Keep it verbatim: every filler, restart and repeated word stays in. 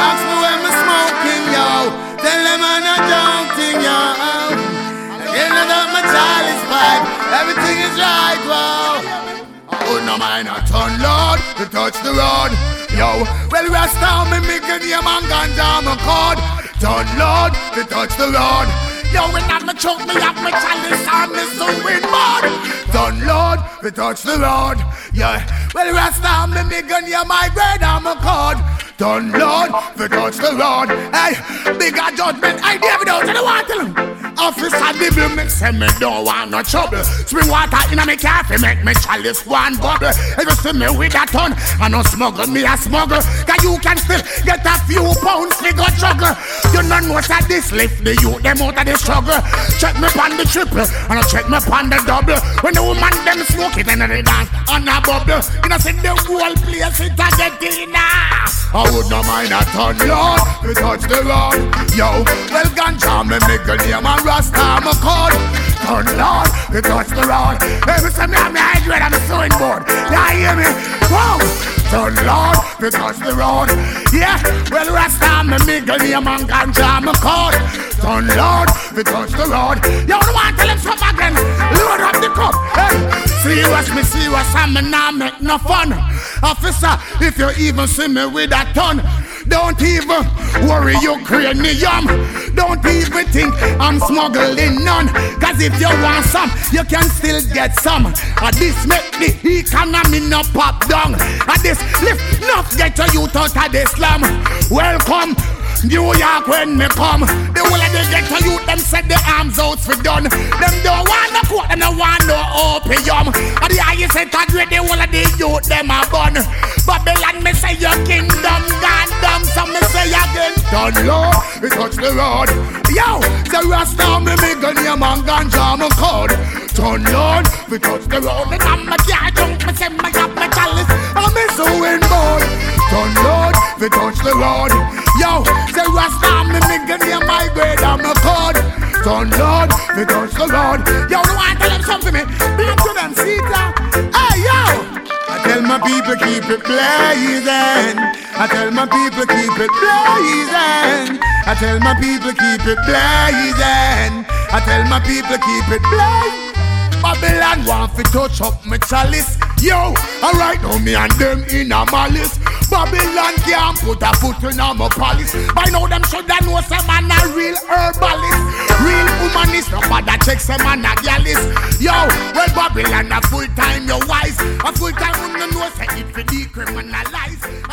Ask me when me smoking, yo. Tell them I'm not joking, yo. You know that my child is fine. Everything is right, wow. Oh, no mind a ton, Lord, to touch the road. Yo, well, rest down me, me get your man ganja, my cord. Ton, Lord, to touch the road. Yo, when I'm a choke, me up my chalice and me sewing mud. Ton, Lord, to touch the road. Yeah, well, rest down me, me get your my bread and my cord. Ton, Lord, to touch the road. Hey, bigger judgment, I never know to the water. Officer devil me say me don't want no trouble. Spring water in a me coffee make me chalice one bubble. If you see me with a ton, I no smuggle me a smuggle. Cause you can still get a few pounds me go juggle. You know what I this lift the youth them out of the struggle. Check me on the triple and I check me on the double. When the woman them smoke it and they dance on a bubble. You know see the whole place it a get in. I would not mind a ton, Lord, we touch the road. Yo, well ganja me make a name and Rasta my code. Ton, Lord, we touch the road. Every time I'm hydrated, I'm sewing board. Yeah, hear me? Whoa! Ton, Lord, we touch the road. Yeah, well Rasta me make a name and ganja my code. Ton, Lord, we touch the road. Yo, don't want to tell him something again. Load up the cup. Hey, serious, me serious, and me nah make no fun. Officer, if you even see me with a ton, don't even worry Ukrainian. Don't even think I'm smuggling none. Cause if you want some, you can still get some. And this make the economy no pop down. And this lift not get to you out of the slum. Welcome New York when me come. The whole of the get to you, them set the arms out for done. Them don't want no court, them don't want no opium. And the highest set a grade, the whole of the youth, them a bun. Babylon, me say your kingdom gone down. So me say again, done low, we touch the road. Yo, the rest of me, me gun your man ganja, my code. Turn Lord, we touch the road. And I'm a car drunk, me say me got my chalice. I'm a sewing board. Turn Lord, we touch the road. Yo, the rest of me, me gun your my grade, I'm a code. Turn Lord, we touch the road. Yo, don't want to tell them something to me. Big to them, see that? Hey, yo! I tell my people keep it blazing. I tell my people keep it blazing. I tell my people keep it blazing. I tell my people keep it blazing. Babylon want to touch up my chalice. Yo, alright now me and them in a malice. Babylon can't put a foot in a my palace. By now them shoulda know some man a real herbalist. Real humanist, no bother check some man a gallist. Yo, well Babylon a full time you wise. A full time woman know say if you decriminalize.